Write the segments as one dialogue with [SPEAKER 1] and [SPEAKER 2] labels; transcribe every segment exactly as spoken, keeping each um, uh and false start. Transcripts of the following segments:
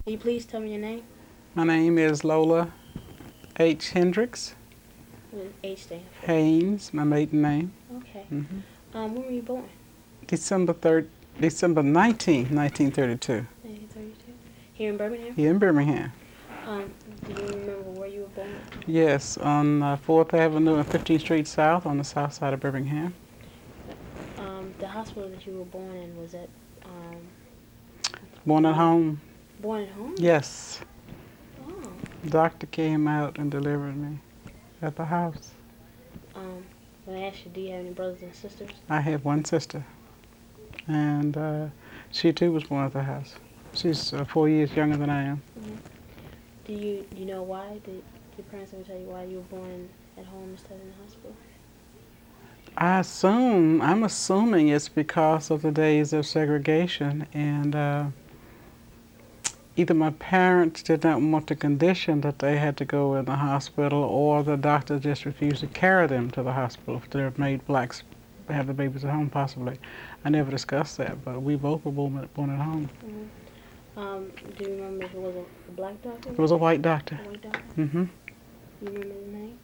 [SPEAKER 1] Can you please tell me your name?
[SPEAKER 2] My name is Lola H. Hendricks
[SPEAKER 1] What does H stand for?
[SPEAKER 2] Haynes, my maiden name.
[SPEAKER 1] Okay.
[SPEAKER 2] hmm
[SPEAKER 1] Um, when were you born?
[SPEAKER 2] December third, December nineteenth, nineteen thirty-two,
[SPEAKER 1] nineteen thirty-two. Here in Birmingham?
[SPEAKER 2] here in Birmingham.
[SPEAKER 1] Um, do you remember where you were born?
[SPEAKER 2] Yes, on uh, fourth Avenue and fifteenth Street South on the south side of Birmingham.
[SPEAKER 1] Um, the hospital that you were born in, was that um,
[SPEAKER 2] Born at
[SPEAKER 1] um,
[SPEAKER 2] home.
[SPEAKER 1] born at home?
[SPEAKER 2] Yes.
[SPEAKER 1] Oh.
[SPEAKER 2] Doctor came out and delivered me at the house.
[SPEAKER 1] Um, when I asked you, do you have any brothers and sisters?
[SPEAKER 2] I have one sister, and uh, she too was born at the house. She's uh, four years younger than I am.
[SPEAKER 1] Mm-hmm. Do you do you know why? Did your parents ever tell you why you were born at home instead of in the hospital?
[SPEAKER 2] I assume, I'm assuming it's because of the days of segregation, and uh, either my parents did not want the condition that they had to go in the hospital, or the doctor just refused to carry them to the hospital if they made blacks have the babies at home, possibly. I never discussed that, but we both were born, born at home.
[SPEAKER 1] Mm-hmm. Um, do you remember if it was a, a black doctor?
[SPEAKER 2] It was a white doctor.
[SPEAKER 1] A white doctor?
[SPEAKER 2] Mm-hmm.
[SPEAKER 1] You remember his name?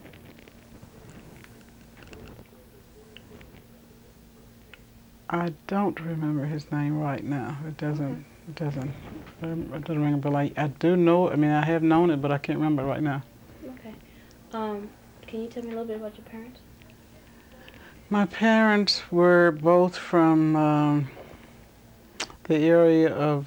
[SPEAKER 2] I don't remember his name right now. It doesn't.
[SPEAKER 1] Okay.
[SPEAKER 2] It doesn't. um, It doesn't ring a bell. I, I do know. I mean, I have known it, but I can't remember it right now.
[SPEAKER 1] Okay. Um, can you tell me a little bit about your parents?
[SPEAKER 2] My parents were both from um, the area of.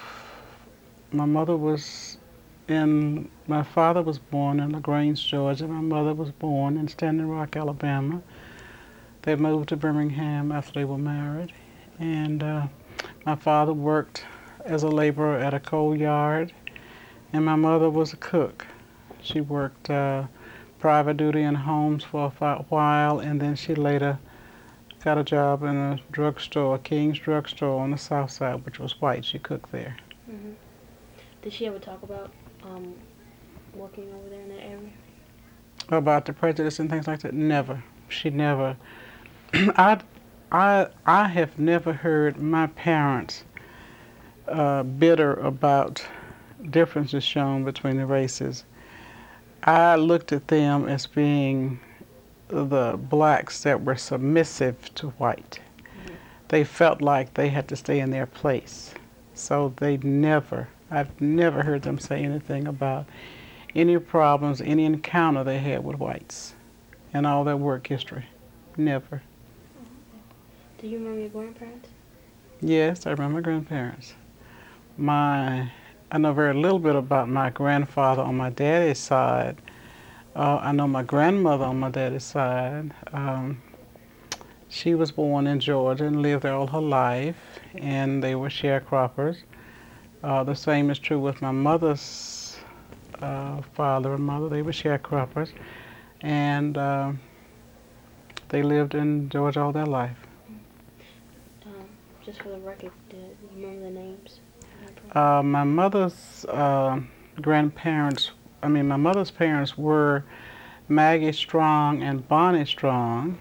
[SPEAKER 2] My mother was in. My father was born in LaGrange, Georgia. My mother was born in Standing Rock, Alabama. They moved to Birmingham after they were married, and uh, my father worked as a laborer at a coal yard, and my mother was a cook. She worked uh, private duty in homes for a while, and then she later got a job in a drugstore, King's Drugstore on the south side, which was white. She cooked there.
[SPEAKER 1] Mm-hmm. Did she ever talk about um, working over there in that area?
[SPEAKER 2] About the prejudice and things like that? Never. She never. I, I, I have never heard my parents uh, bitter about differences shown between the races. I looked at them as being the blacks that were submissive to white.
[SPEAKER 1] Mm-hmm.
[SPEAKER 2] They felt like they had to stay in their place. So they never, I've never heard them say anything about any problems, any encounter they had with whites in all their work history. Never.
[SPEAKER 1] Oh, okay. Do you remember your grandparents?
[SPEAKER 2] Yes, I remember my grandparents. My, I know very little bit about my grandfather on my daddy's side. Uh, I know my grandmother on my daddy's side. Um, she was born in Georgia and lived there all her life, and they were sharecroppers. Uh, the same is true with my mother's uh, father and mother. They were sharecroppers, and uh, they lived in Georgia all their life.
[SPEAKER 1] Um, just for the record, do you remember the names?
[SPEAKER 2] Uh, my mother's uh, grandparents, I mean, my mother's parents were Maggie Strong and Bonnie Strong.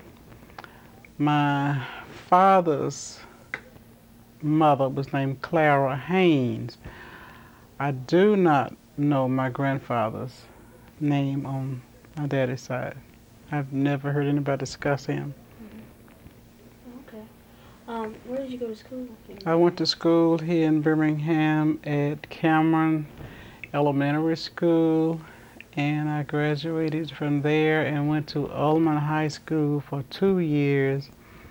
[SPEAKER 2] My father's mother was named Clara Haynes. I do not know my grandfather's name on my daddy's side. I've never heard anybody discuss him.
[SPEAKER 1] Mm-hmm. Okay. Um, where did you go to school?
[SPEAKER 2] I went to school here in Birmingham at Cameron Elementary School, and I graduated from there and went to Ullman High School for two years.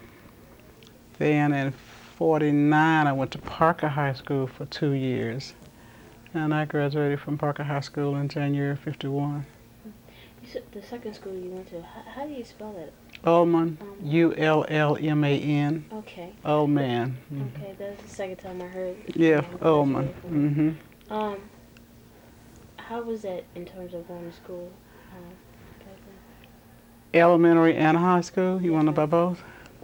[SPEAKER 2] Then in forty-nine, I went to Parker High School for two years, and I graduated from Parker High School in January fifty-one.
[SPEAKER 1] You said the second school you went to, how, how do you spell that?
[SPEAKER 2] Ullman,
[SPEAKER 1] Um,
[SPEAKER 2] U L L M A N.
[SPEAKER 1] Okay.
[SPEAKER 2] Ullman. Mm-hmm.
[SPEAKER 1] Okay, that's the second time I heard.
[SPEAKER 2] Yeah,
[SPEAKER 1] um,
[SPEAKER 2] Ullman.
[SPEAKER 1] graduated from-
[SPEAKER 2] Mm-hmm.
[SPEAKER 1] Um, how was that in terms of going to school? Um, back then?
[SPEAKER 2] Elementary and high school? You
[SPEAKER 1] Yes,
[SPEAKER 2] want to know
[SPEAKER 1] ma'am.
[SPEAKER 2] about both?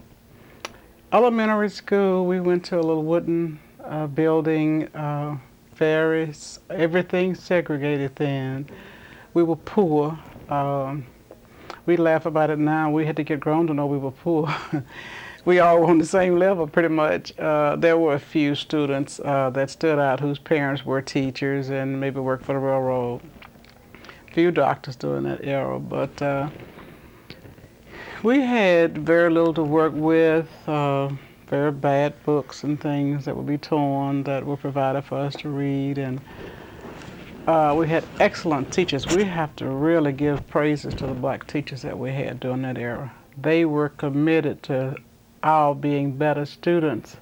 [SPEAKER 2] Elementary school, we went to a little wooden uh, building, uh, very, everything segregated then. We were poor. Um, we laugh about it now. We had to get grown to know we were poor. we all were on the same level pretty much. Uh, there were a few students uh, that stood out whose parents were teachers and maybe worked for the railroad. Few doctors during that era, but uh, we had very little to work with. Uh, very bad books and things that would be torn that were provided for us to read, and uh, we had excellent teachers. We have to really give praises to the black teachers that we had during that era. They were committed to our being better students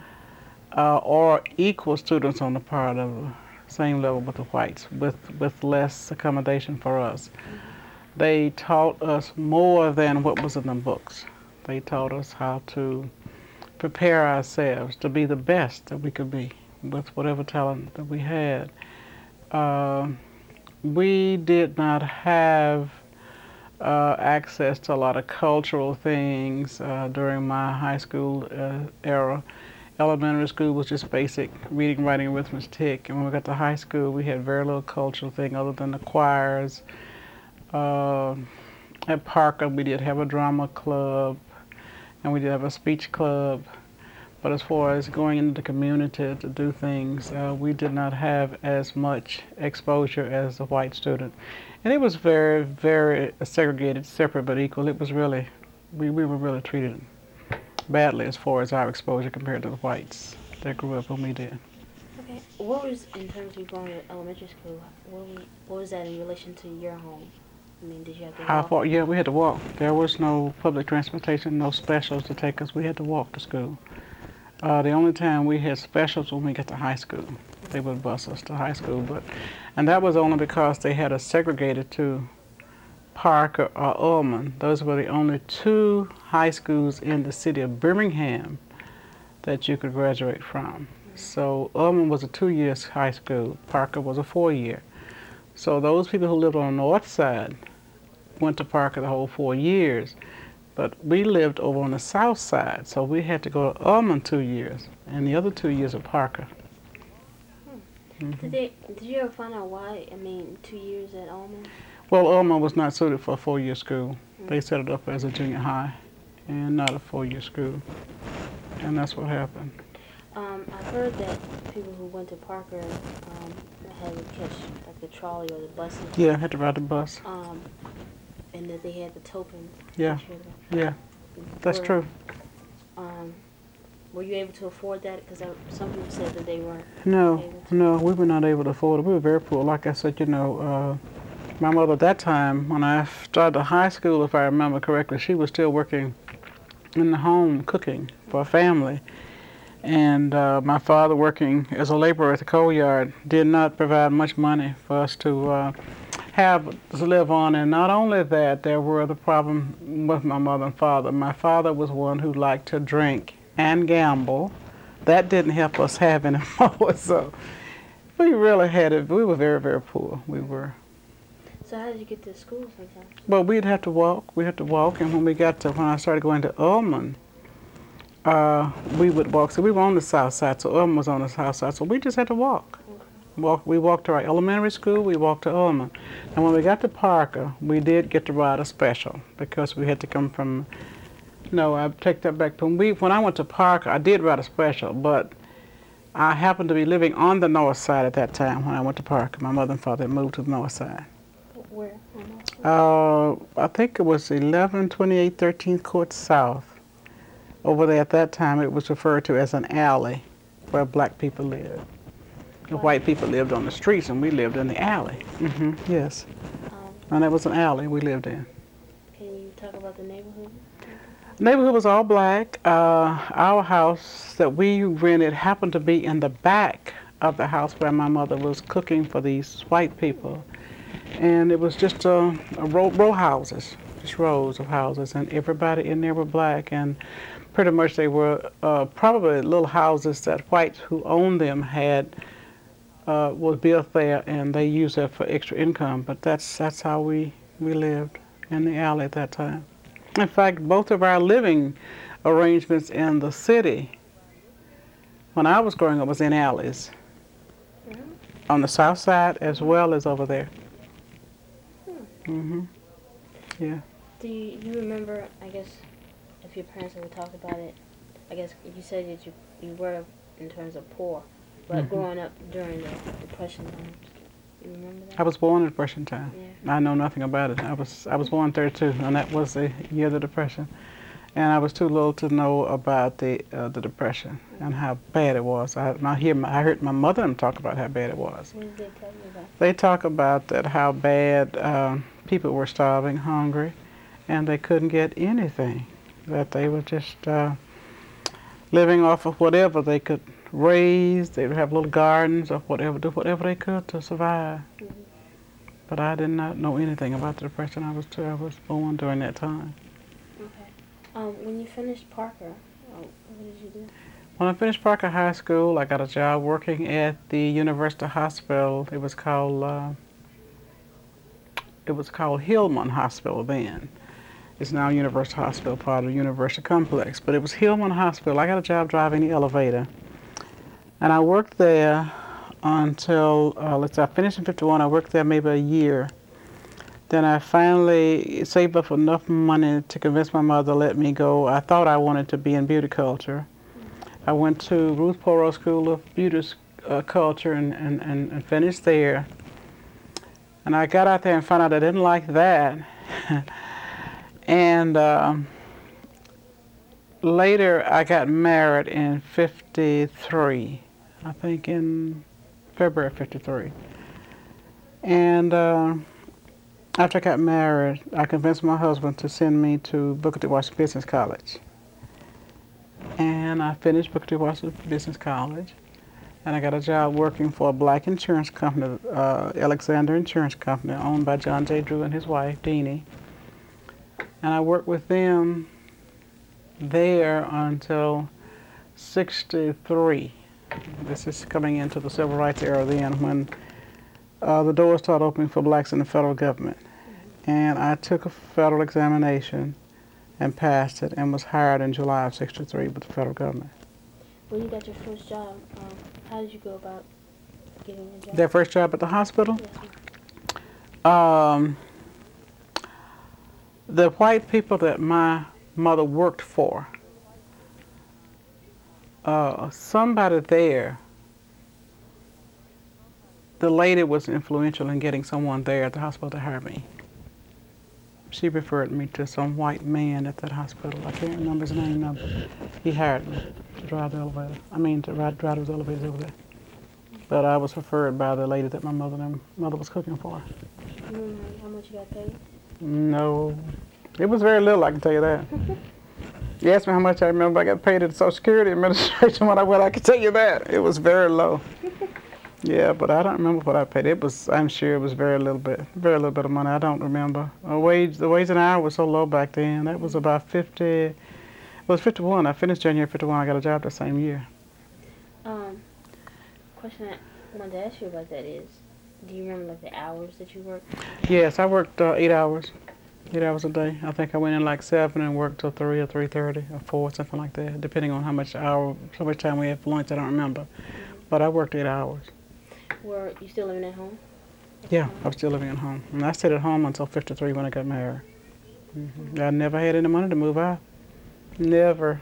[SPEAKER 2] uh, or equal students on the part of the same level with the whites, with, with less accommodation for us. They taught us more than what was in the books. They taught us how to prepare ourselves to be the best that we could be with whatever talent that we had. Uh, we did not have uh, access to a lot of cultural things uh, during my high school uh, era. Elementary school was just basic reading, writing, arithmetic, and when we got to high school, we had very little cultural thing other than the choirs. Uh, at Parker, we did have a drama club, and we did have a speech club. But as far as going into the community to do things, uh, we did not have as much exposure as the white student. And it was very, very segregated, separate but equal. It was really, we, we were really treated badly as far as our exposure compared to the whites that grew up when we did.
[SPEAKER 1] Okay. What was, in terms of going to elementary school, what was, what was that in relation to your home? I mean, did you have to
[SPEAKER 2] How
[SPEAKER 1] walk?
[SPEAKER 2] far? Yeah, we had to walk. There was no public transportation, no specials to take us. We had to walk to school. Uh, the only time we had specials when we got to high school. They would bus us to high school, but and that was only because they had us segregated to Parker or Ullman. Those were the only two high schools in the city of Birmingham that you could graduate from. So Ullman was a two-year high school. Parker was a four-year. So those people who lived on the north side went to Parker the whole four years. But we lived over on the south side, so we had to go to Ullman two years, and the other two years at Parker.
[SPEAKER 1] Hmm. Mm-hmm. Did they? Did you ever find out why? I mean, two years at Ullman.
[SPEAKER 2] Well, Ullman was not suited for a four-year school. Mm-hmm. They set it up as a junior high, and not a four-year school, and that's what happened.
[SPEAKER 1] Um, I've heard that people who went to Parker um, had to catch like the trolley or the buses.
[SPEAKER 2] Yeah, I had to ride the bus.
[SPEAKER 1] Um, and that they had the tokens.
[SPEAKER 2] Yeah, yeah, that's
[SPEAKER 1] were,
[SPEAKER 2] true.
[SPEAKER 1] Um, were you able to afford that? Because some people said that they weren't.
[SPEAKER 2] No,
[SPEAKER 1] able to.
[SPEAKER 2] no, we were not able to afford it. We were very poor. Like I said, you know, uh, my mother at that time, when I started high school, if I remember correctly, she was still working in the home cooking for a family. And uh, my father, working as a laborer at the coal yard, did not provide much money for us to uh, have to live on. And not only that, there were the problem with my mother and father. My father was one who liked to drink and gamble. That didn't help us have any more. So we really had it. We were very, very poor. We were.
[SPEAKER 1] So how did you get to school sometimes?
[SPEAKER 2] Well, we'd have to walk. We had to walk. And when we got to, when I started going to Ullman, uh, we would walk. So we were on the south side. So Ullman was on the south side. So we just had to walk. Walk, we walked to our elementary school, we walked to Ullman. And when we got to Parker, we did get to ride a special because we had to come from, no, I take that back. When, we, when I went to Parker, I did ride a special, but I happened to be living on the north side at that time when I went to Parker. My mother and father had moved to the north side.
[SPEAKER 1] Where?
[SPEAKER 2] Uh, I think it was eleven twenty-eight thirteenth Court South. Over there at that time, it was referred to as an alley where black people lived. The white people lived on the streets, and we lived in the alley. Mm-hmm, yes. Um, and that was an alley we lived in.
[SPEAKER 1] Can you talk about the neighborhood?
[SPEAKER 2] The neighborhood was all black. Uh, our house that we rented happened to be in the back of the house where my mother was cooking for these white people. And it was just uh, a row, row houses, just rows of houses, and everybody in there were black. And pretty much they were uh, probably little houses that whites who owned them had Uh, was built there, and they used that for extra income. But that's that's how we we lived in the alley at that time. In fact, both of our living arrangements in the city, when I was growing up, was in alleys. Mm-hmm. On the south side as well as over there. Hmm. Mm-hmm. Yeah.
[SPEAKER 1] Do you, you remember? I guess if your parents ever talked about it. I guess you said that you you were in terms of poor, but
[SPEAKER 2] Mm-hmm.
[SPEAKER 1] growing up during the Depression times, you remember that?
[SPEAKER 2] I was born in Depression time.
[SPEAKER 1] Yeah.
[SPEAKER 2] I know nothing about it. I was I was born thirty-two, and that was the year of the Depression. And I was too little to know about the uh, the Depression
[SPEAKER 1] Mm-hmm.
[SPEAKER 2] and how bad it was. I, I hear my, I heard my mother and them talk about how bad it was.
[SPEAKER 1] What did they tell you about?
[SPEAKER 2] They talk about that how bad um, people were starving, hungry, and they couldn't get anything. That they were just uh, living off of whatever they could raise. They would have little gardens or whatever, do whatever they could to survive.
[SPEAKER 1] Mm-hmm.
[SPEAKER 2] But I did not know anything about the Depression. I was too, I was born during that time.
[SPEAKER 1] Okay. Um, when you finished Parker, uh, what did you do?
[SPEAKER 2] When I finished Parker High School, I got a job working at the University Hospital. It was called uh, it was called Hillman Hospital then. It's now University Hospital, part of the University Complex. But it was Hillman Hospital. I got a job driving the elevator, and I worked there until uh, let's say I finished in fifty-one. I worked there maybe a year. Then I finally saved up enough money to convince my mother to let me go. I thought I wanted to be in beauty culture. I went to Ruth Poro School of Beauty uh, Culture and, and, and, and finished there. And I got out there and found out I didn't like that. and um, later I got married in fifty-three, I think in February of fifty-three. And uh, after I got married, I convinced my husband to send me to Booker T. Washington Business College. And I finished Booker T. Washington Business College, and I got a job working for a black insurance company, uh, Alexander Insurance Company, owned by John J. Drew and his wife, Deanie. And I worked with them there until sixty-three. This is coming into the civil rights era then, when uh, the doors started opening for blacks in the federal government. And I took a federal examination and passed it, and was hired in July of sixty-three with the federal government.
[SPEAKER 1] When you got your first job, um, how did you go about getting the job?
[SPEAKER 2] That first job at the hospital?
[SPEAKER 1] Yes,
[SPEAKER 2] Um, the white people that my mother worked for, uh, somebody there, the lady was influential in getting someone there at the hospital to hire me. She referred me to some white man at that hospital. I can't remember his name now, but he hired me to drive the elevator. I mean, to ride, drive those elevators over there. But I was referred by the lady that my mother and mother was cooking for.
[SPEAKER 1] You remember how much you got paid?
[SPEAKER 2] No, it was very little, I can tell you that. You asked me how much I remember I got paid at the Social Security Administration when I went, I can tell you that. It was very low. Yeah, but I don't remember what I paid. It was, I'm sure it was very little bit, very little bit of money. I don't remember. A wage, the wage an hour was so low back then. That was about fifty, it was fifty-one. I finished January fifty-one. I got a job the same year.
[SPEAKER 1] Um, question I wanted to ask you about that is, do you remember like the hours that you worked?
[SPEAKER 2] Yes, I worked uh, eight hours, eight hours a day. I think I went in like seven and worked till three or three thirty or four, something like that, depending on how much hour, how much time we had for lunch. I don't remember,
[SPEAKER 1] Mm-hmm.
[SPEAKER 2] but I worked eight hours.
[SPEAKER 1] Were you still living at home?
[SPEAKER 2] Yeah, I was still living at home, and I stayed at home until fifty-three when I got married. Mm-hmm. I never had any money to move out. Never.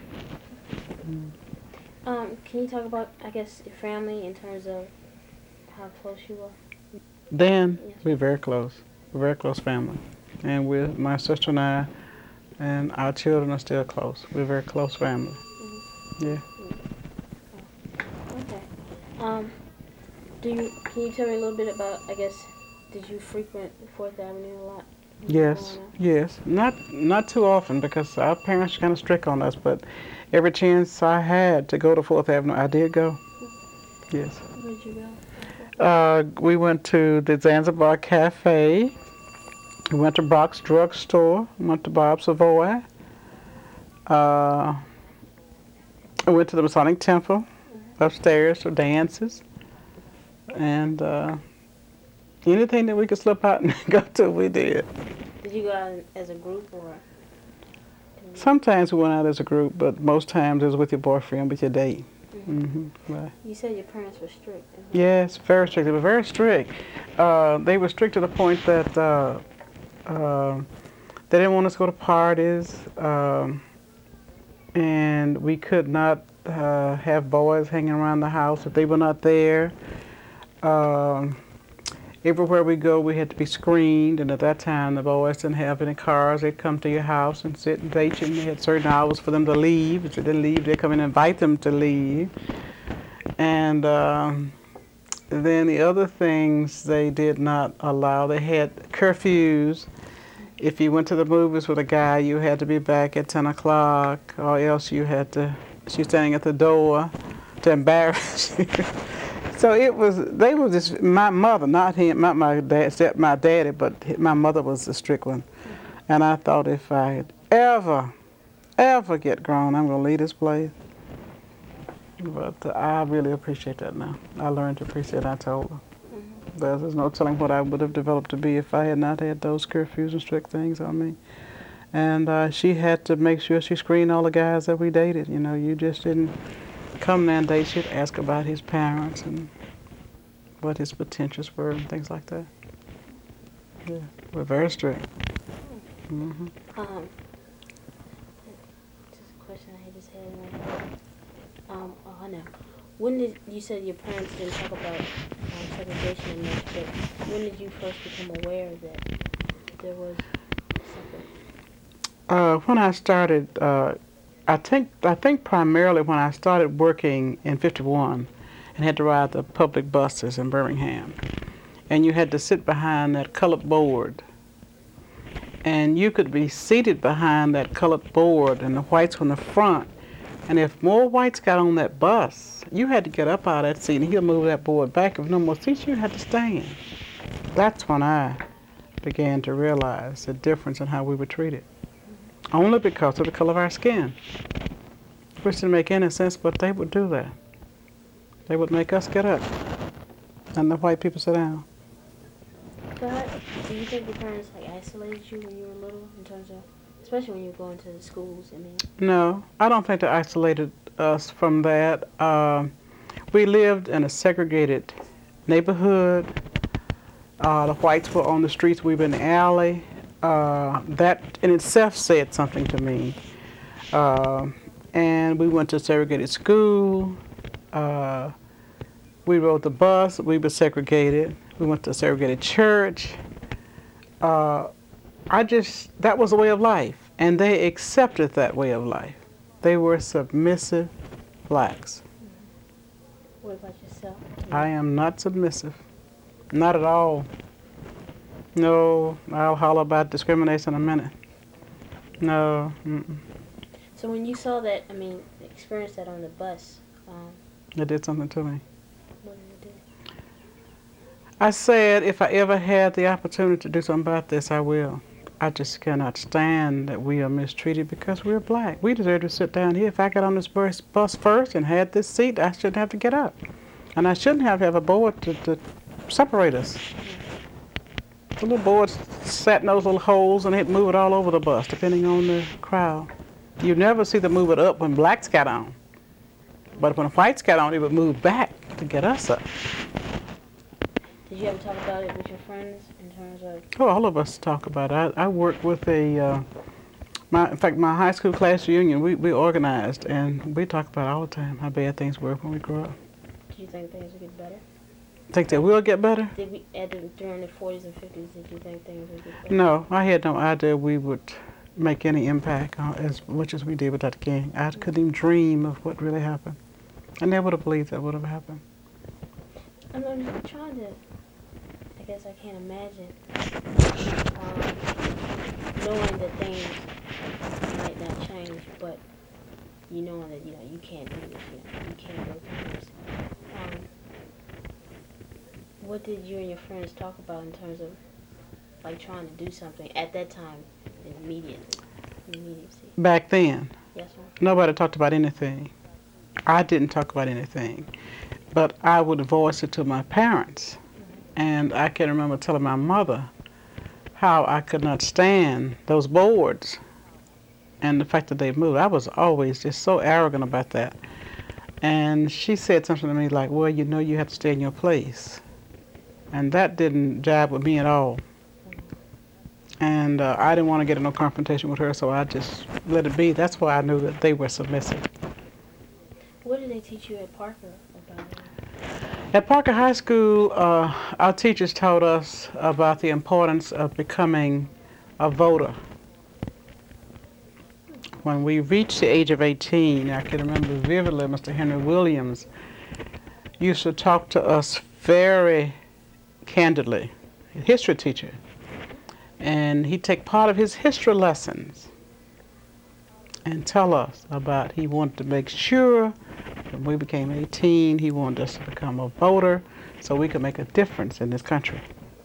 [SPEAKER 1] Um, can you talk about, I guess, your family in terms of how close you were?
[SPEAKER 2] Then
[SPEAKER 1] Yes.
[SPEAKER 2] we were very close. We're a very close family, and we, my sister and I, and our children are still close. We're a very close family.
[SPEAKER 1] Mm-hmm.
[SPEAKER 2] Yeah.
[SPEAKER 1] Mm-hmm. Okay. Um, do you can you tell me a little bit about, I guess, did you frequent Fourth Avenue a lot? when you were
[SPEAKER 2] Yes.
[SPEAKER 1] growing up?
[SPEAKER 2] Yes. Not not too often because our parents were kind of strict on us, but every chance I had to go to Fourth Avenue, I did go. Yes.
[SPEAKER 1] Where did you go?
[SPEAKER 2] Uh, we went to the Zanzibar Cafe. We went to Brock's Drug Store. Went to Bob's Savoy. Uh, we went to the Masonic Temple upstairs for dances. And uh, anything that we could slip out and go to, we did.
[SPEAKER 1] Did you go out as a group or?
[SPEAKER 2] Sometimes we went out as a group, but most times it was with your boyfriend, with your date.
[SPEAKER 1] Mm-hmm.
[SPEAKER 2] Mm-hmm. Right.
[SPEAKER 1] You said your parents were strict. isn't it?
[SPEAKER 2] Yes, very strict. They were very strict. Uh, they were strict to the point that uh, uh, they didn't want us to go to parties. Um, and we could not uh, have boys hanging around the house if they were not there. Um, everywhere we go, we had to be screened, and at that time, the boys didn't have any cars. They'd come to your house and sit and date you, and they had certain hours for them to leave. If they didn't leave, they'd come and invite them to leave. And um, then the other things they did not allow, they had curfews. If you went to the movies with a guy, you had to be back at ten o'clock, or else you had to, she was standing at the door to embarrass you. So it was, they were just, my mother, not him, not my dad, except my daddy, but my mother was the strict one. And I thought if I ever, ever get grown, I'm going to leave this place. But uh, I really appreciate that now. I learned to appreciate it, I told her. Mm-hmm. There's, there's no telling what I would have developed to be if I had not had those curfews and strict things on me. And uh, she had to make sure she screened all the guys that we dated. You know, you just didn't come there and date. She'd ask about his parents and what his potentials were and things like that. Yeah, we're very strict. Mm-hmm.
[SPEAKER 1] Um, just a question I just had in my head. Um, oh, I know. When did you said your parents didn't talk about um, segregation much, but when did you first become aware that there was something?
[SPEAKER 2] Uh, when I started, uh, I think I think primarily when I started working in fifty-one and had to ride the public buses in Birmingham, and you had to sit behind that colored board, and you could be seated behind that colored board, and the whites were in the front. And if more whites got on that bus, you had to get up out of that seat and he'll move that board back. If no more seats, you had to stand. That's when I began to realize the difference in how we were treated. Only because of the color of our skin. Which didn't make any sense, but they would do that. They would make us get up and the white people sit down.
[SPEAKER 1] But do you think your parents like isolated you when you were little in terms of, especially when you were going to the schools? I mean,
[SPEAKER 2] no, I don't think they isolated us from that. Um, we lived in a segregated neighborhood. Uh, the whites were on the streets, we were in the alley. Uh, that in itself said something to me. Uh, and we went to a segregated school. Uh, we rode the bus, we were segregated. We went to a segregated church. Uh, I just, that was a way of life. And they accepted that way of life. They were submissive blacks.
[SPEAKER 1] what about yourself?
[SPEAKER 2] I am not submissive. Not at all. No, I'll holler about discrimination in a minute. No. Mm-mm.
[SPEAKER 1] So when you saw that, I mean, experienced that on the bus, um,
[SPEAKER 2] It did something to me.
[SPEAKER 1] what did it do?
[SPEAKER 2] I said if I ever had the opportunity to do something about this, I will. I just cannot stand that we are mistreated because we're black. We deserve to sit down here. If I got on this bus bus first and had this seat, I shouldn't have to get up. And I shouldn't have to have a board to, to separate us. The little boards sat in those little holes and they'd move it all over the bus, depending on the crowd. You never see them move it up when blacks got on. But when whites got on, it would move back to get us up.
[SPEAKER 1] Did you ever talk about it with your friends in terms of?
[SPEAKER 2] Oh, all of us talk about it. I, I worked with a, uh, my, in fact, my high school class reunion, we, we organized, and we talk about it all the time, how bad things were when we grew up.
[SPEAKER 1] Do you think things would get better?
[SPEAKER 2] Think they will get better?
[SPEAKER 1] Did we, at the, during the forties and fifties, did you think things would get better?
[SPEAKER 2] No, I had no idea we would make any impact on, as much as we did with that gang. I couldn't even dream of what really happened. I never would have believed that would have happened.
[SPEAKER 1] I'm, I'm trying to, I guess I can't imagine um, knowing that things might not change, but you knowing that, you know, you can't do this, you know, you can't go through this. Um, what did you and your friends talk about in terms of, like, trying to do something at that time, immediately, immediacy?
[SPEAKER 2] Back then,
[SPEAKER 1] Yes, ma'am.
[SPEAKER 2] nobody talked about anything. I didn't talk about anything, but I would voice it to my parents. And I can remember telling my mother how I could not stand those boards and the fact that they moved. I was always just so arrogant about that. And she said something to me like, well, you know you have to stay in your place. And that didn't jive with me at all. And uh, I didn't want to get in no confrontation with her, so I just let it be. That's why I knew that they were submissive.
[SPEAKER 1] What did they teach you at Parker about it?
[SPEAKER 2] At Parker High School, uh, our teachers taught us about the importance of becoming a voter. When we reached the age of eighteen, I can remember vividly Mister Henry Williams used to talk to us very candidly, a history teacher. And he'd take part of his history lessons and tell us about he wanted to make sure when we became eighteen, he wanted us to become a voter so we could make a difference in this country.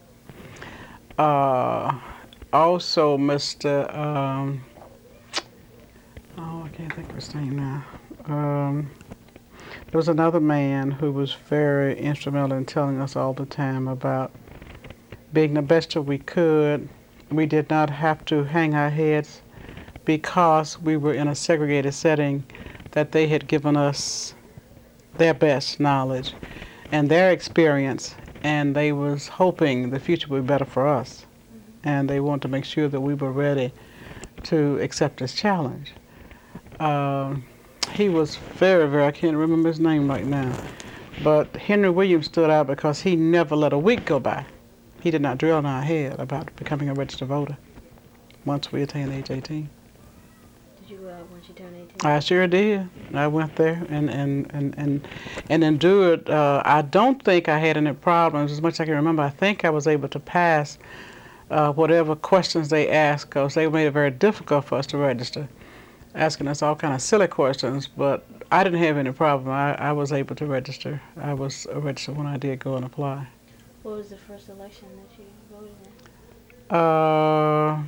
[SPEAKER 2] Uh, also, Mister Um, oh, I can't think of his name now. Um, there was another man who was very instrumental in telling us all the time about being the best that we could. We did not have to hang our heads because we were in a segregated setting, that they had given us their best knowledge and their experience, and they was hoping the future would be better for us. Mm-hmm. And they wanted to make sure that we were ready to accept this challenge. Um, he was very, very, I can't remember his name right now, but Henry Williams stood out because he never let a week go by. He did not drill in our head about becoming a registered voter once we attained age eighteen.
[SPEAKER 1] Did you go out once you turned eighteen?
[SPEAKER 2] I sure did. I went there and, and, and, and, and endured. Uh, I don't think I had any problems. As much as I can remember, I think I was able to pass uh, whatever questions they asked, because they made it very difficult for us to register, asking us all kind of silly questions, but I didn't have any problem. I, I was able to register. I was registered when I did go and apply.
[SPEAKER 1] What was the first election that you voted in?
[SPEAKER 2] Uh,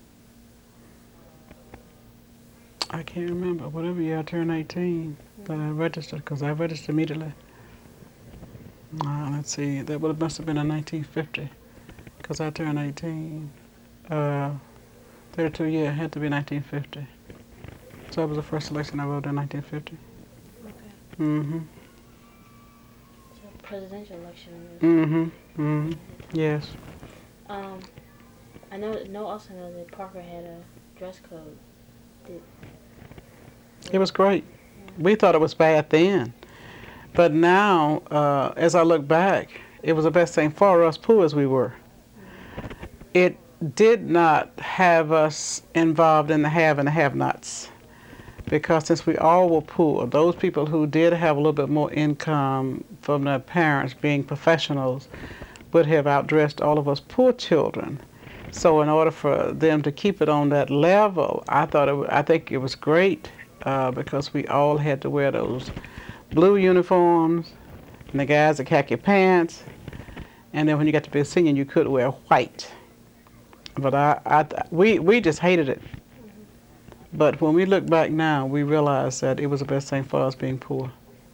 [SPEAKER 2] I can't remember. Whatever year I turned eighteen, mm-hmm. that I registered, because I registered immediately. Uh, let's see, that would must have been in nineteen fifty, because I turned eighteen. Uh, thirty-two years, it had to be nineteen fifty. So that was the first election I voted in nineteen fifty.
[SPEAKER 1] Okay.
[SPEAKER 2] Mm-hmm.
[SPEAKER 1] So presidential election.
[SPEAKER 2] Mm-hmm. Mm-hmm. Yes.
[SPEAKER 1] Um, I know. No, also know that Parker had a dress code. Did,
[SPEAKER 2] It was great. We thought it was bad then, but now, uh, as I look back, it was the best thing for us, poor as we were. Mm-hmm. It did not have us involved in the have and the have-nots, because since we all were poor, those people who did have a little bit more income from their parents being professionals would have outdressed all of us poor children. So in order for them to keep it on that level, I thought it, I think it was great, uh, because we all had to wear those blue uniforms, and the guys the khaki pants, and then when you got to be a senior, you could wear white. But I, I we we just hated it. Mm-hmm. But when we look back now, we realize that it was the best thing for us being poor.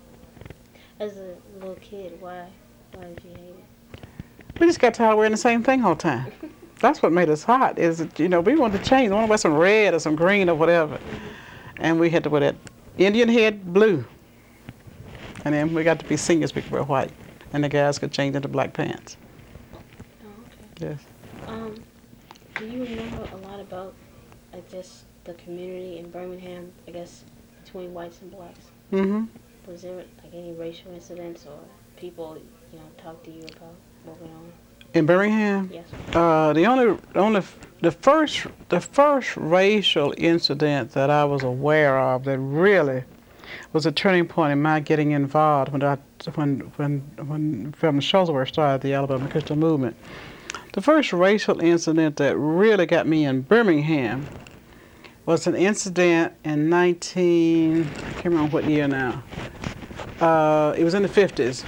[SPEAKER 1] As a little kid, why why did you hate it?
[SPEAKER 2] We just got tired of wearing the same thing all the time. That's what made us hot, is that, you know, we wanted to change. We wanted to wear some red or some green or whatever. Mm-hmm. And we had to wear that Indian head blue. And then we got to be seniors, we could wear white. And the guys could change into black pants.
[SPEAKER 1] Oh, okay.
[SPEAKER 2] Yes.
[SPEAKER 1] Um, do you remember a lot about, I guess, the community in Birmingham, I guess, between whites and blacks?
[SPEAKER 2] Mm-hmm.
[SPEAKER 1] Was there, like, any racial incidents or people, you know, talk to you about what went on?
[SPEAKER 2] In Birmingham?
[SPEAKER 1] Yes.
[SPEAKER 2] Uh, the only, only, the first, the first racial incident that I was aware of that really was a turning point in my getting involved when I, when, when, when Reverend Shuttlesworth started the Alabama Christian Movement. The first racial incident that really got me in Birmingham was an incident in nineteen, I can't remember what year now. Uh, it was in the fifties.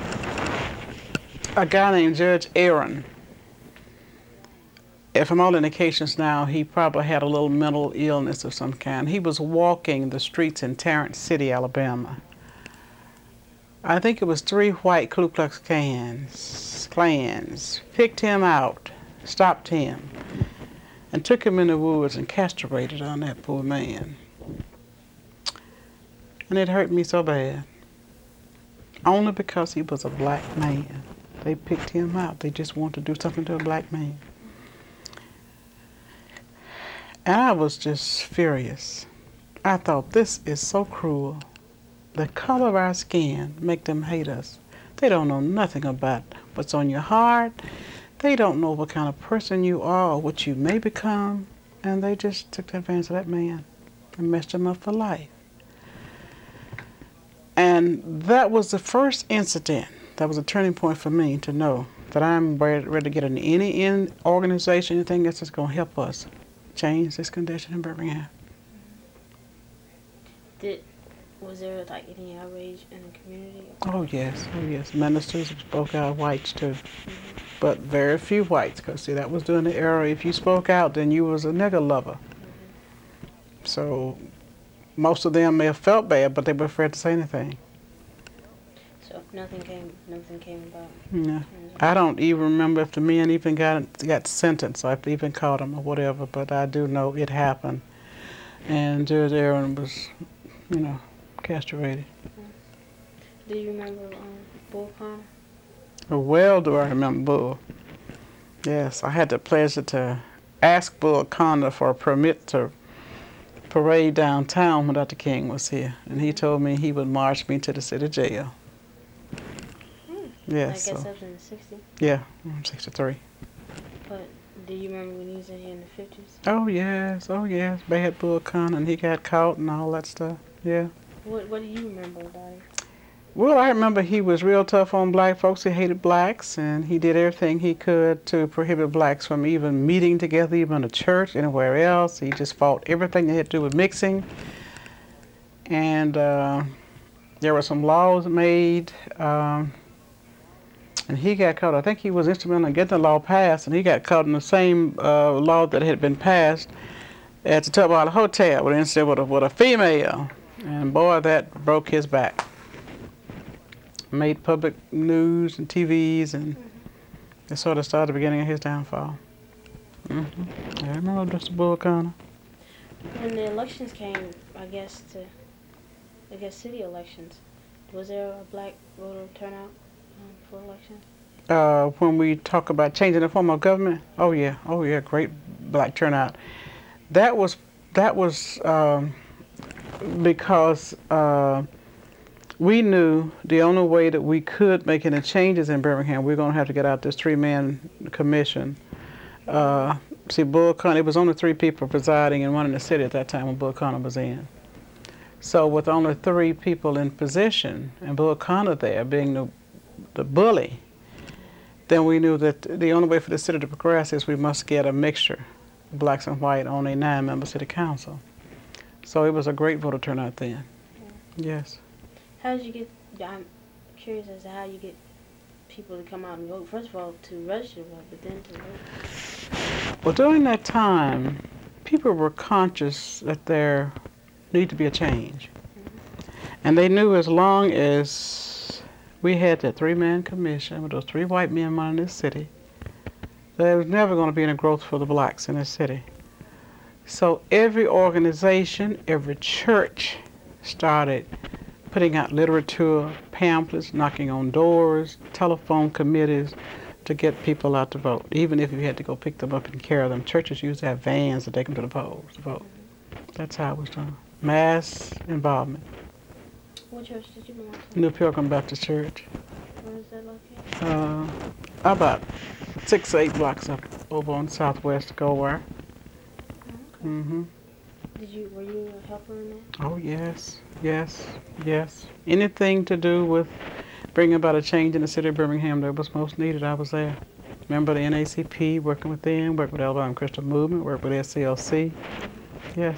[SPEAKER 2] A guy named Judge Aaron. And from all indications now, he probably had a little mental illness of some kind. He was walking the streets in Tarrant City, Alabama. I think it was three white Ku Klux Klans, Klans picked him out, stopped him, and took him in the woods and castrated on that poor man. And it hurt me so bad. Only because he was a black man. They picked him out. They just wanted to do something to a black man. And I was just furious. I thought, this is so cruel. The color of our skin make them hate us. They don't know nothing about what's on your heart. They don't know what kind of person you are or what you may become. And they just took advantage of that man and messed him up for life. And that was the first incident. That was a turning point for me to know that I'm ready, ready to get in any in organization, anything that's just going to help us change this condition in Birmingham.
[SPEAKER 1] Did was there like any outrage in the community?
[SPEAKER 2] Oh yes, oh yes. Ministers spoke out, whites too,
[SPEAKER 1] Mm-hmm.
[SPEAKER 2] but very few whites. Cause see, that was during the era. If you spoke out, then you was a nigger lover.
[SPEAKER 1] Mm-hmm.
[SPEAKER 2] So most of them may have felt bad, but they were afraid to say anything.
[SPEAKER 1] So nothing came, nothing came about.
[SPEAKER 2] Yeah. I don't even remember if the men even got got sentenced, or if they even caught them or whatever. But I do know it happened, and Judge Aaron was, you know, castrated.
[SPEAKER 1] Mm-hmm. Do you remember um, Bull Connor?
[SPEAKER 2] Well, do I remember Bull? Yes, I had the pleasure to ask Bull Connor for a permit to parade downtown when Doctor King was here, and he told me he would march me to the city jail.
[SPEAKER 1] Hmm.
[SPEAKER 2] Yes.
[SPEAKER 1] I guess
[SPEAKER 2] So,
[SPEAKER 1] that was in the sixties.
[SPEAKER 2] yeah, I'm sixty-three.
[SPEAKER 1] But do you remember when he was in here in the fifties?
[SPEAKER 2] Oh yes, oh yes, Bad Bull Connor, and he got caught and all that stuff. Yeah.
[SPEAKER 1] What What do you remember about it?
[SPEAKER 2] Well, I remember he was real tough on black folks. He hated blacks, and he did everything he could to prohibit blacks from even meeting together, even in a church, anywhere else. He just fought everything that had to do with mixing. And uh, there were some laws made, um, and he got caught. I think he was instrumental in getting the law passed, and he got caught in the same uh, law that had been passed at the Tubman Hotel, with an incident with a, with a female. And boy, that broke his back. Made public news and T Vs, and mm-hmm. it sort of started the beginning of his downfall. Mm-hmm. I remember Mister Bull Connor.
[SPEAKER 1] When the elections came, I guess to, I guess city elections, was there a black voter turnout um, for elections?
[SPEAKER 2] Uh, when we talk about changing the form of government, oh yeah, oh yeah, great black turnout. That was that was um, because. Uh, We knew the only way that we could make any changes in Birmingham, we were going to have to get out this three-man commission. Uh, see, Bull Connor, it was only three people presiding and one in the city at that time when Bull Connor was in. So with only three people in position, and Bull Connor there being the, the bully, then we knew that the only way for the city to progress is we must get a mixture, blacks and white, on a nine-member city council. So it was a great voter turnout then. Yeah. Yes.
[SPEAKER 1] How did you get, I'm curious as to how you get people to come out and vote. First of all, to register to vote, but then to vote.
[SPEAKER 2] Well, during that time, people were conscious that there needed to be a change. Mm-hmm. And they knew as long as we had that three-man commission with those three white men running this city, there was never going to be any growth for the blacks in this city. So every organization, every church started putting out literature, pamphlets, knocking on doors, telephone committees to get people out to vote. Even if you had to go pick them up and carry them, churches used to have vans to take them to the polls to vote. That's how it was done. Mass involvement.
[SPEAKER 1] What church did you belong to?
[SPEAKER 2] New Pilgrim Baptist Church.
[SPEAKER 1] Where is that located?
[SPEAKER 2] Uh, about six, eight blocks up over on Southwest Goldwire.
[SPEAKER 1] Okay.
[SPEAKER 2] Mm-hmm.
[SPEAKER 1] Did you, were you a helper in that?
[SPEAKER 2] Oh, yes, yes, yes. Anything to do with bringing about a change in the city of Birmingham that was most needed, I was there. Remember the N A A C P, working with them, worked with Alabama Christian Movement, worked with S C L C. Yes.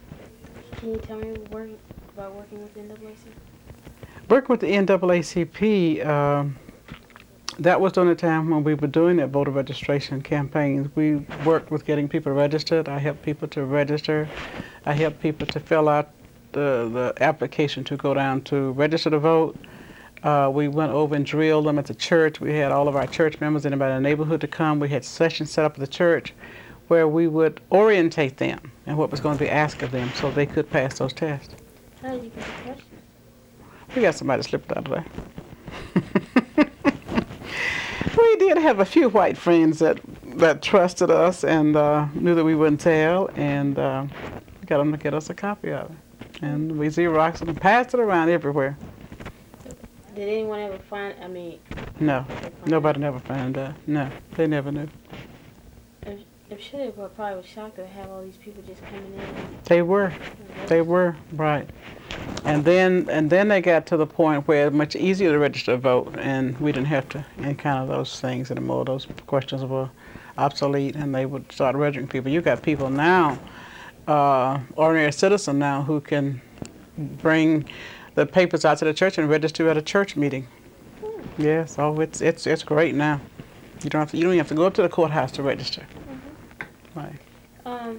[SPEAKER 1] Can you tell me work, about working with the N double A C P?
[SPEAKER 2] Working with the N double A C P, um, that was during the time when we were doing that voter registration campaigns. We worked with getting people registered. I helped people to register. I helped people to fill out the, the application to go down to register to vote. Uh, we went over and drilled them at the church. We had all of our church members, anybody in the neighborhood to come. We had sessions set up at the church where we would orientate them and what was going to be asked of them so they could pass those tests.
[SPEAKER 1] How did you get the question?
[SPEAKER 2] We got somebody slipped out of there. We did have a few white friends that that trusted us and uh, knew that we wouldn't tell, and uh, got them to get us a copy of it. And we Xeroxed it and passed it around everywhere.
[SPEAKER 1] Did anyone ever find, I mean...
[SPEAKER 2] No,
[SPEAKER 1] find
[SPEAKER 2] nobody
[SPEAKER 1] out?
[SPEAKER 2] never found out. No, they never knew.
[SPEAKER 1] I'm, I'm sure they were probably was shocked to have all these people just coming in.
[SPEAKER 2] They were, they were, right. And then, and then they got to the point where it's much easier to register to vote, and we didn't have to encounter those things anymore. Those questions were obsolete, and they would start registering people. You got people now, uh, ordinary citizen now, who can bring the papers out to the church and register at a church meeting.
[SPEAKER 1] Hmm.
[SPEAKER 2] Yes, oh, it's it's it's great now. You don't have to, you don't even have to go up to the courthouse to register.
[SPEAKER 1] Mm-hmm.
[SPEAKER 2] Right.
[SPEAKER 1] Um,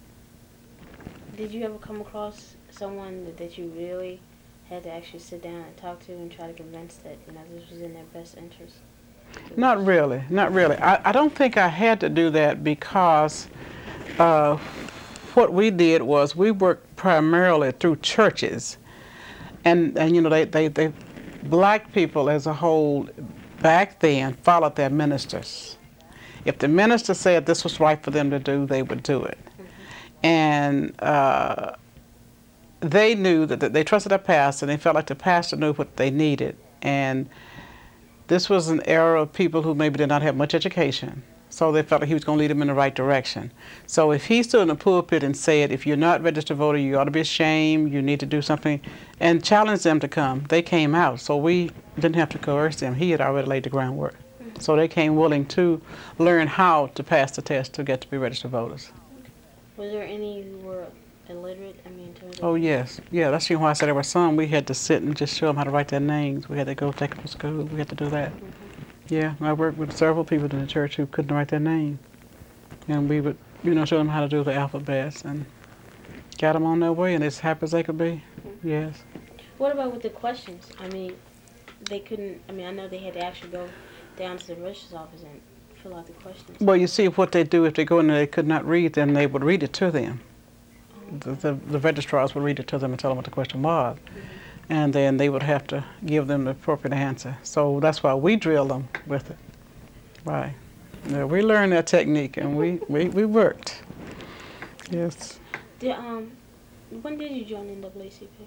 [SPEAKER 1] did you ever come across someone that, that you really had to actually sit down and talk to and try to convince that, you know, this was in their best interest?
[SPEAKER 2] Not really, not really. I, I don't think I had to do that because uh, what we did was we worked primarily through churches. And, and you know, they, they, they, black people as a whole back then followed their ministers. If the minister said this was right for them to do, they would do it. Mm-hmm. And uh, they knew that, that they trusted their pastor, and they felt like the pastor knew what they needed. And this was an era of people who maybe did not have much education, so they felt like he was going to lead them in the right direction. So if he stood in the pulpit and said, if you're not registered voter, you ought to be ashamed, you need to do something, and challenged them to come, they came out. So we didn't have to coerce them. He had already laid the groundwork. Mm-hmm. So they came willing to learn how to pass the test to get to be registered voters.
[SPEAKER 1] Was there any who were illiterate? I mean, in terms of...
[SPEAKER 2] Oh, yes. Yeah, that's why I said there were some. We had to sit and just show them how to write their names. We had to go take them to school. We had to do that. Mm-hmm. Yeah, I worked with several people in the church who couldn't write their name. And we would, you know, show them how to do the alphabets and got them on their way, and as happy as they could be. Mm-hmm. Yes.
[SPEAKER 1] What about with the questions? I mean, they couldn't, I mean, I know they had to actually go down to the registrar's office and fill out the questions.
[SPEAKER 2] Well, you see, what they do if they go in and they could not read, then they would read it to them. The, the, the registrars would read it to them and tell them what the question was. Mm-hmm. And then they would have to give them the appropriate answer. So that's why we drill them with it. Right. Yeah, we learned that technique, and we, we, we worked. Yes.
[SPEAKER 1] Did, um, when did you join N double A C P?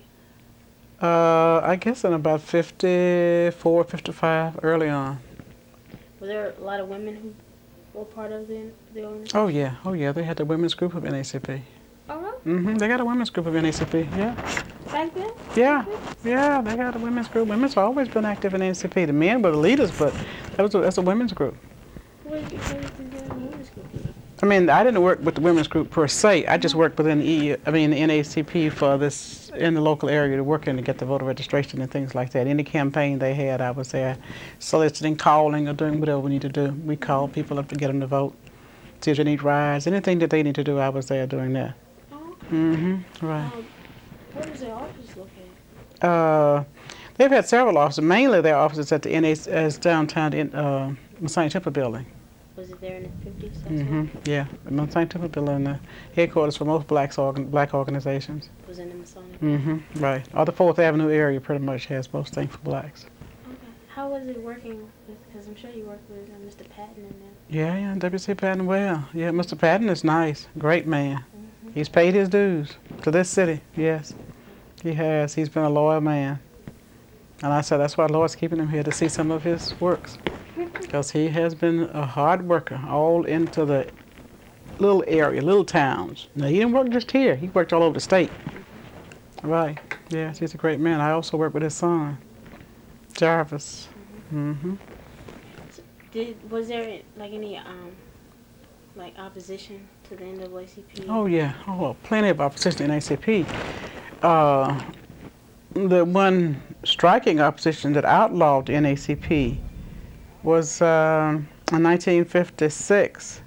[SPEAKER 2] Uh, I guess in about fifty-four, fifty-five, early on.
[SPEAKER 1] Were there a lot of women who were part of the, the organization?
[SPEAKER 2] Oh, yeah. Oh, yeah. They had the women's group of N A C P.
[SPEAKER 1] Oh, really?
[SPEAKER 2] Mm-hmm. They got a women's group of N A C P, yeah.
[SPEAKER 1] Back then?
[SPEAKER 2] Yeah, yeah, they got a women's group. Women's always been active in N A C P. The men were the leaders, but that was a, that's a women's group.
[SPEAKER 1] What did you do in the women's group?
[SPEAKER 2] I mean, I didn't work with the women's group per se. I just worked within the E, I mean, the N A C P for this, in the local area to work in to get the voter registration and things like that. Any campaign they had, I was there soliciting, calling, or doing whatever we need to do. We called people up to get them to vote. See if they need rides, anything that they need to do, I was there doing that. Mm-hmm, right.
[SPEAKER 1] Um, where was their office located?
[SPEAKER 2] Uh, they've had several offices. Mainly their offices at the N A C, as downtown in uh, Masonic Temple building.
[SPEAKER 1] Was it there in the fifties?
[SPEAKER 2] Mm-hmm, yeah. The Masonic Temple building, the headquarters for most blacks organ black organizations.
[SPEAKER 1] Was in the Masonic?
[SPEAKER 2] Mm-hmm, right. Or the Fourth Avenue area pretty much has most things for blacks.
[SPEAKER 1] Okay. How was it working with, because I'm sure you worked with uh, Mister Patton and them.
[SPEAKER 2] Yeah, yeah, W C Patton well. Yeah, Mister Patton is nice. Great man. Mm-hmm. He's paid his dues to this city, yes. He has. He's been a loyal man. And I said that's why the Lord's keeping him here, to see some of his works. Because he has been a hard worker all into the little area, little towns. Now, he didn't work just here. He worked all over the state. Right. Yes, he's a great man. I also worked with his son, Jarvis. Mm-hmm.
[SPEAKER 1] So did, was there like any um, like opposition to the N double A C P?
[SPEAKER 2] Oh, yeah. Oh, well, plenty of opposition to N double A C P. Uh, the one striking opposition that outlawed the N double A C P was uh, in nineteen fifty-six,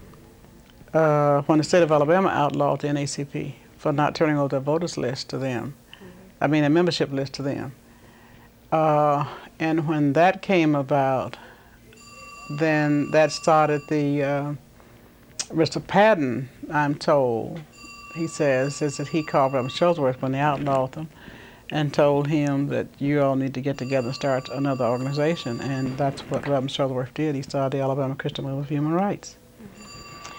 [SPEAKER 2] uh, when the state of Alabama outlawed the N double A C P for not turning over their voters list to them. Mm-hmm. I mean, a membership list to them. Uh, and when that came about, then that started the, uh, Mister Patton, I'm told, he says, is that he called Reverend Shuttlesworth when they outlawed them and told him that you all need to get together and start another organization. And that's what Reverend Shuttlesworth did. He started the Alabama Christian Movement of Human Rights.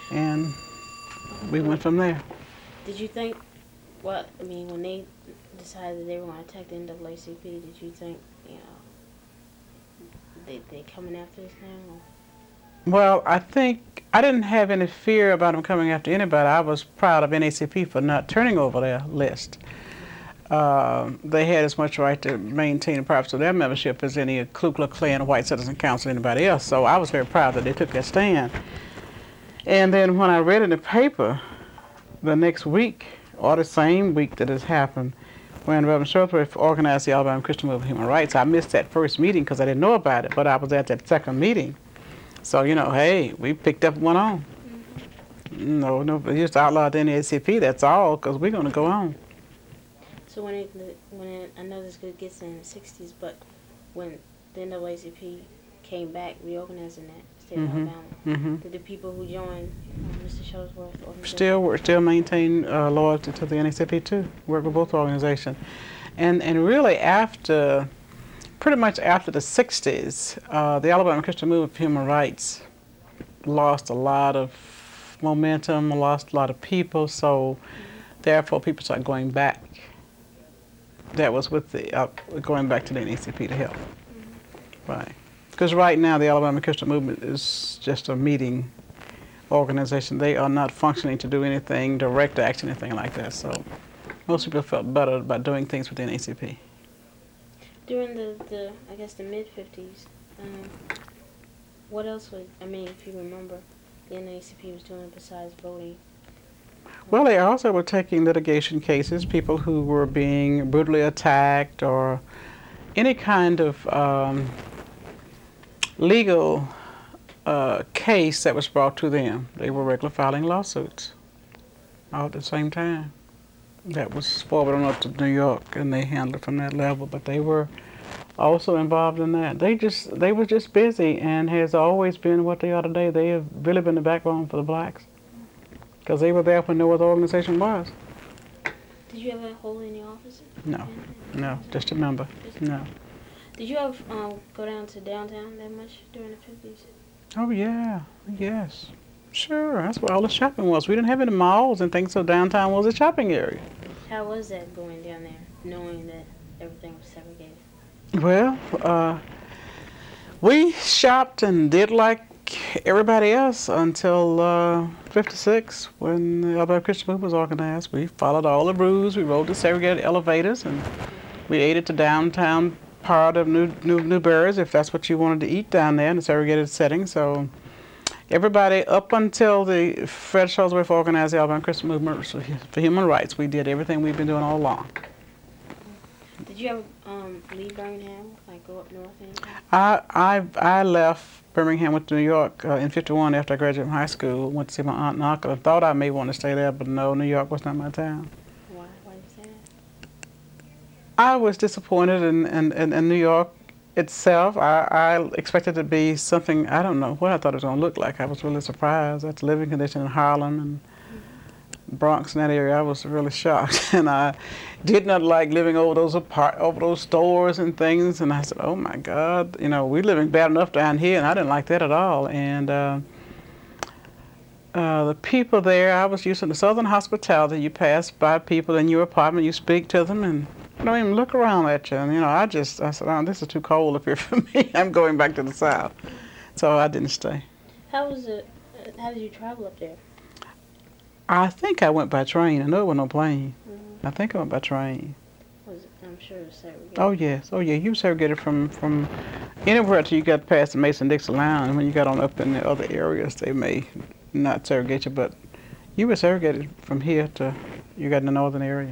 [SPEAKER 2] and we went from there.
[SPEAKER 1] Did you think, well, I mean, when they decided they were going to attack the N double A C P, did you think, you know, they they coming after us now? Or?
[SPEAKER 2] Well, I think I didn't have any fear about them coming after anybody. I was proud of N A C P for not turning over their list. Uh, they had as much right to maintain the privacy of their membership as any Ku Klux Klan, White Citizen Council, anybody else. So I was very proud that they took that stand. And then when I read in the paper the next week, or the same week that it happened, when Reverend Shutherworth organized the Alabama Christian Movement for Human Rights, I missed that first meeting because I didn't know about it, but I was at that second meeting. So, you know, hey, we picked up one on. Mm-hmm. No, no, just outlawed the N double A C P, that's all, because we're going to go on.
[SPEAKER 1] So when it, when it, I know this gets in the sixties, but when the N double A C P came back, reorganizing that state
[SPEAKER 2] mm-hmm.
[SPEAKER 1] of Alabama,
[SPEAKER 2] mm-hmm.
[SPEAKER 1] did the people who joined uh, Mister Shuttlesworth
[SPEAKER 2] still work, still maintain uh, loyalty to the N double A C P too? Work with both organizations, and and really after, pretty much after the sixties, uh, the Alabama Christian Movement for Human Rights lost a lot of momentum, lost a lot of people. So mm-hmm. therefore, people started going back. That was with the uh, going back to the N double A C P to help, mm-hmm. right? Because right now the Alabama Christian Movement is just a meeting organization. They are not functioning to do anything, direct action, anything like that. So most people felt better about doing things with the N double A C P.
[SPEAKER 1] During the, the I guess the mid fifties, um, what else was, I mean, if you remember, the N double A C P was doing besides voting?
[SPEAKER 2] Well, they also were taking litigation cases, people who were being brutally attacked or any kind of um, legal uh, case that was brought to them. They were regular filing lawsuits all at the same time. That was forwarded on up to New York, and they handled it from that level. But they were also involved in that. They just they were just busy, and has always been what they are today. They have really been the backbone for the blacks, because they were there when no other organization was.
[SPEAKER 1] Did you ever hold any offices?
[SPEAKER 2] No, no, just a member. Just no.
[SPEAKER 1] Did you ever um, go down to downtown that much during the fifties?
[SPEAKER 2] Oh yeah, yes. Sure, that's where all the shopping was. We didn't have any malls and things, so downtown was a shopping area.
[SPEAKER 1] How was that going down there, knowing that everything was segregated?
[SPEAKER 2] Well, uh, we shopped and did like everybody else until uh, fifty-six, when the Alabama Christian Movement was organized. We followed all the rules. We rode the segregated elevators, and we ate at the downtown part of New, New Newberry's, if that's what you wanted to eat down there in a segregated setting. So everybody, up until the Fred Shuttlesworth organized the Alabama Christian Movement for Human Rights, we did everything we've been doing all along.
[SPEAKER 1] Did you ever um, leave Birmingham, like go up north? Anything?
[SPEAKER 2] I, I, I left Birmingham, went to New York uh, in fifty-one after I graduated from high school. Went to see my aunt and uncle. I thought I may want to stay there, but no, New York was not my town.
[SPEAKER 1] Why? Why did you say that?
[SPEAKER 2] I was disappointed in, in, in, in New York itself. I, I expected it to be something, I don't know what I thought it was going to look like. I was really surprised. That's the living condition in Harlem and mm-hmm. Bronx and that area. I was really shocked. And I did not like living over those apart, over those stores and things. And I said, oh my God, you know, we're living bad enough down here, and I didn't like that at all. And uh, uh, the people there, I was used to the Southern hospitality. You pass by people in your apartment, you speak to them, and I don't even look around at you. And, you know, I just, I said, oh, this is too cold up here for me. I'm going back to the South. So I didn't stay.
[SPEAKER 1] How was it, uh, how did you travel up there?
[SPEAKER 2] I think I went by train. I know it was no plane.
[SPEAKER 1] Mm-hmm.
[SPEAKER 2] I think I went by train.
[SPEAKER 1] Was it, I'm sure it was segregated.
[SPEAKER 2] Oh, yes. Oh, yeah. You were segregated from, from anywhere until you got past the Mason-Dixon line. When you got on up in the other areas, they may not segregate you, but you were segregated from here to you got in the northern area.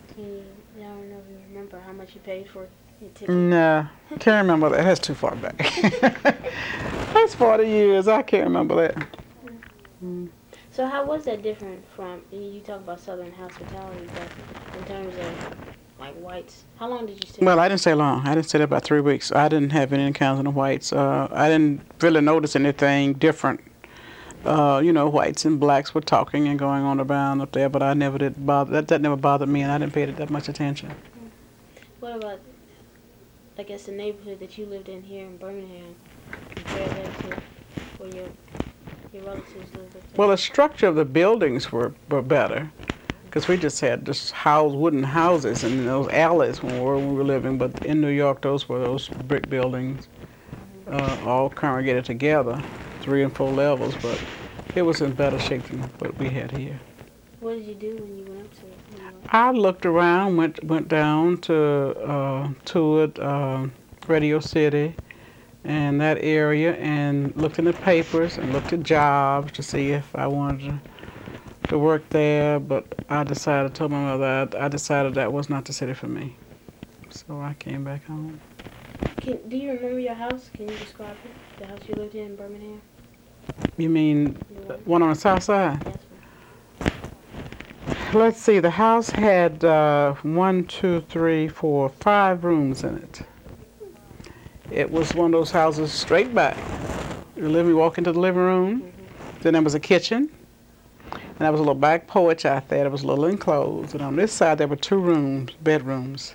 [SPEAKER 1] How much you paid for your ticket?
[SPEAKER 2] Nah, can't remember that. That's too far back. That's forty years. I can't remember that.
[SPEAKER 1] Mm. So how was that different from, you talk about Southern hospitality, but in terms of like whites, how long did you stay?
[SPEAKER 2] Well, I didn't stay long. I didn't stay there about three weeks. I didn't have any encounters with whites. Uh, I didn't really notice anything different. Uh, you know, whites and blacks were talking and going on around up there, but I never did bother. That, that never bothered me, and I didn't pay it that much attention.
[SPEAKER 1] What about, I guess, the neighborhood that you lived in here in Birmingham, compare that to where your Your relatives lived up there?
[SPEAKER 2] Well, the structure of the buildings were, were better. Because we just had just house, wooden houses in those alleys when we were, we were living. But in New York, those were those brick buildings, uh, all congregated together, three and four levels. But it was in better shape than what we had here.
[SPEAKER 1] What did you do when you went up to New York?
[SPEAKER 2] I looked around, went went down to uh, to it, uh, Radio City, and that area, and looked in the papers and looked at jobs to see if I wanted to. to work there, but I decided, told my mother, I, I decided that was not the city for me. So I came back home.
[SPEAKER 1] Can, do you remember your house? Can you describe it? The house you lived in in Birmingham?
[SPEAKER 2] You mean
[SPEAKER 1] Your
[SPEAKER 2] one on the south side?
[SPEAKER 1] Yes, ma'am.
[SPEAKER 2] Let's see, the house had uh, one, two, three, four, five rooms in it. It was one of those houses straight back. You live, you walk into the living room,
[SPEAKER 1] Mm-hmm.
[SPEAKER 2] then there was a kitchen, and there was a little back porch out there that was a little enclosed. And on this side, there were two rooms, bedrooms.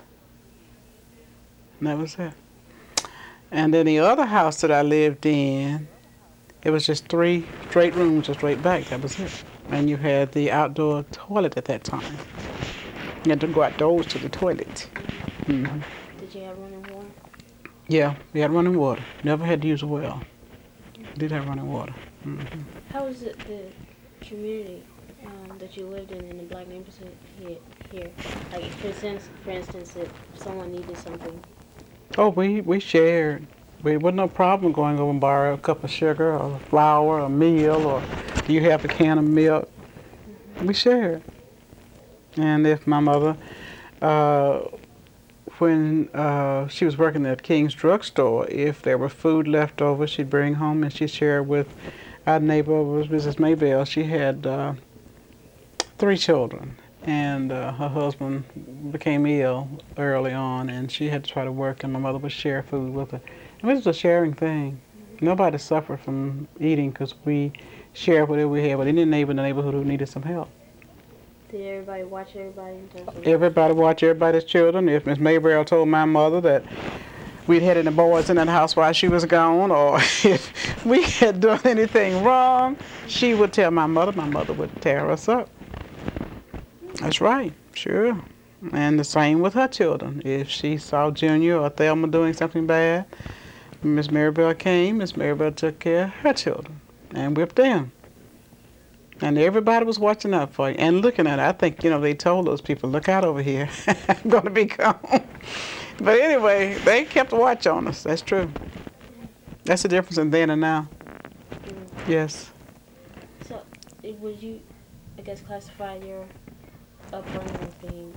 [SPEAKER 2] And that was it. And then the other house that I lived in, it was just three straight rooms, just straight back. That was it. And you had the outdoor toilet at that time. You had to go outdoors to the toilet. Mm-hmm.
[SPEAKER 1] Did you have running water?
[SPEAKER 2] Yeah, we had running water. Never had to use a well. Did have running water. Mm-hmm.
[SPEAKER 1] How was it the community um, that you lived in in the black neighborhood here? here? Like, for instance, for instance, if someone needed something.
[SPEAKER 2] Oh, we, we shared. We wasn't no problem going over and borrow a cup of sugar or flour or meal, or do you have a can of milk? Mm-hmm. We shared. And if my mother, uh, when uh, she was working at King's Drugstore, if there were food left over, she'd bring home and she'd share with our neighbor, was Missus Maybell. She had uh, three children, and uh, her husband became ill early on, and she had to try to work, and my mother would share food with her. And it was a sharing thing. Nobody suffered from eating because we shared whatever we had with any neighbor in the neighborhood who needed some help.
[SPEAKER 1] Did everybody watch everybody in terms of
[SPEAKER 2] Everybody watched everybody's children. If Miss Maybell told my mother that we'd had any boys in that house while she was gone, or if we had done anything wrong, she would tell my mother. My mother would tear us up. That's right, sure. And the same with her children. If she saw Junior or Thelma doing something bad, Miss Maribel came, Miss Maribel took care of her children and whipped them. And everybody was watching out for you and looking at it. I think, you know, they told those people, look out over here. I'm going to be gone. But anyway, they kept watch on us. That's true. That's the difference in then and now.
[SPEAKER 1] Mm.
[SPEAKER 2] Yes.
[SPEAKER 1] So, it- would you, I guess, classify your upbringing as being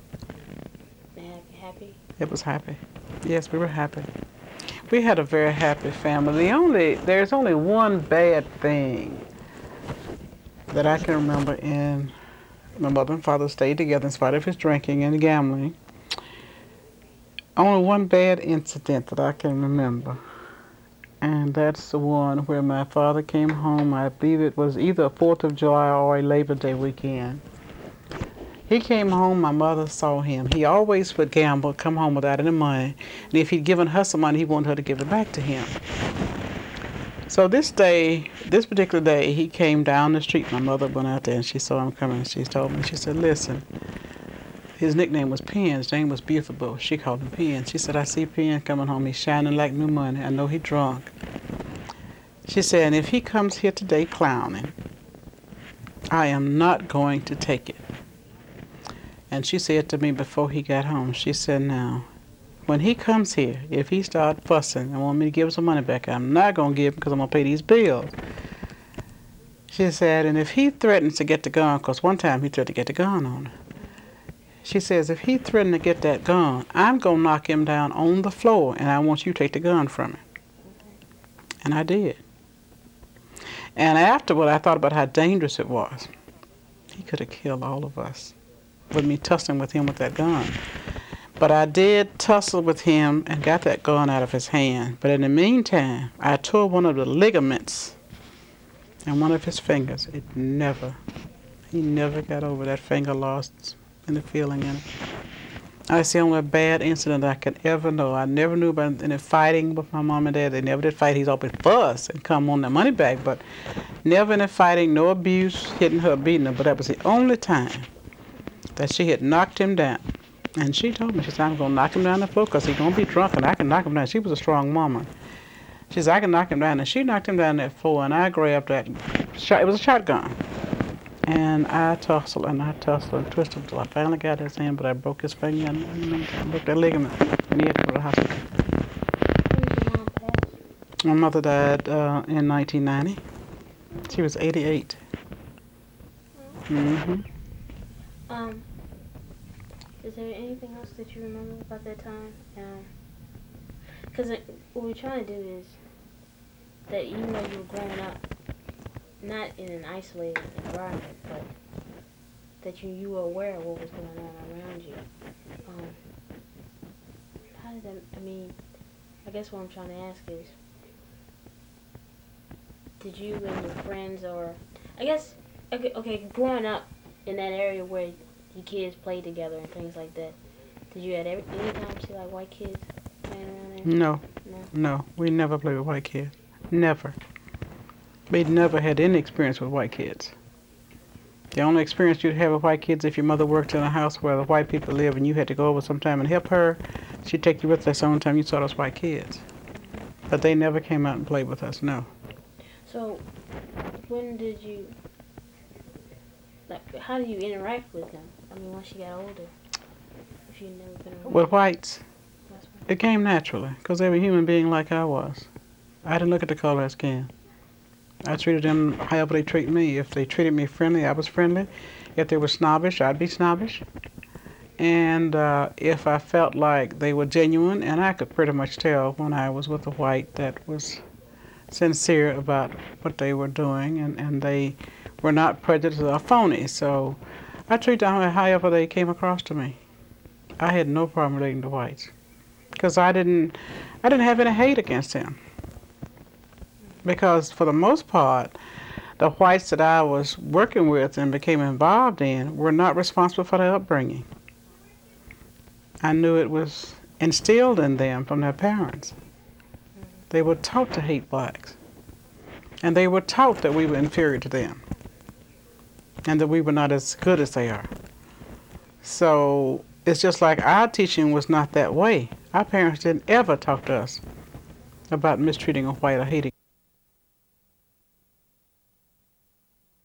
[SPEAKER 1] ha- happy?
[SPEAKER 2] It was happy. Yes, we were happy. We had a very happy family. The only, there's only one bad thing that I can remember in my mother and father stayed together in spite of his drinking and gambling. Only one bad incident that I can remember. And that's the one where my father came home. I believe it was either a fourth of July or a Labor Day weekend. He came home, my mother saw him. He always would gamble, come home without any money. And if he'd given her some money, he wanted her to give it back to him. So this day, this particular day, he came down the street. My mother went out there and she saw him coming. She told me, she said, listen, his nickname was Penn. His name was Beautiful. She called him Penn. She said, I see Penn coming home. He's shining like new money. I know he drunk. She said, and if he comes here today clowning, I am not going to take it. And she said to me before he got home, she said, now, when he comes here, if he start fussing and want me to give him some money back, I'm not going to give him because I'm going to pay these bills. She said, and if he threatens to get the gun, because one time he threatened to get the gun on her. She says, if he threatened to get that gun, I'm going to knock him down on the floor, and I want you to take the gun from him. And I did. And afterward, I thought about how dangerous it was. He could have killed all of us with me tussling with him with that gun. But I did tussle with him and got that gun out of his hand. But in the meantime, I tore one of the ligaments in one of his fingers. It never, he never got over that finger loss and the feeling in it. That's the only bad incident I could ever know. I never knew about any fighting with my mom and dad. They never did fight. He's always fuss and come on their money back, but never any fighting, no abuse, hitting her, beating her. But that was the only time that she had knocked him down. And she told me, she said, I'm going to knock him down the floor because he's going to be drunk and I can knock him down. She was a strong woman. She said, I can knock him down. And she knocked him down that floor, and I grabbed that shot. It was a shotgun. And I tussled and I tussled and twisted until I finally got his hand, but I broke his finger and, and broke that ligament. And he had to go to the hospital.
[SPEAKER 1] When did your mom pass?
[SPEAKER 2] My mother died uh, in nineteen ninety. She was eighty-eight. Mm-hmm.
[SPEAKER 1] Um, is there anything else that you remember about that time? Because um, what we're trying to do is that even though you were growing up, not in an isolated environment, but that you, you were aware of what was going on around you. Um, how did that, I mean, I guess what I'm trying to ask is, did you and your friends, or, I guess, okay, okay, growing up in that area where your kids played together and things like that, did you at every, any time see like white kids playing around there?
[SPEAKER 2] No,
[SPEAKER 1] No.
[SPEAKER 2] no, we never played with white kids. Never. We never had any experience with white kids. The only experience you'd have with white kids if your mother worked in a house where the white people live and you had to go over sometime and help her, she'd take you with her. That's the only time you saw those white kids. But they never came out and played with us, no.
[SPEAKER 1] So, when did you, like, how do you interact with them? I mean, once you got older, if you've never been around.
[SPEAKER 2] With whites,
[SPEAKER 1] That's right.
[SPEAKER 2] it came naturally because they were human beings like I was. I didn't look at the color of their skin. I treated them however they treat me. If they treated me friendly, I was friendly. If they were snobbish, I'd be snobbish. And uh, if I felt like they were genuine, and I could pretty much tell when I was with a white that was sincere about what they were doing, and, and they were not prejudiced or phony. So I treated them however they came across to me. I had no problem relating to whites because I didn't, I didn't have any hate against them. Because for the most part, the whites that I was working with and became involved in were not responsible for their upbringing. I knew it was instilled in them from their parents. They were taught to hate blacks. And they were taught that we were inferior to them. And that we were not as good as they are. So it's just like our teaching was not that way. Our parents didn't ever talk to us about mistreating a white or hating.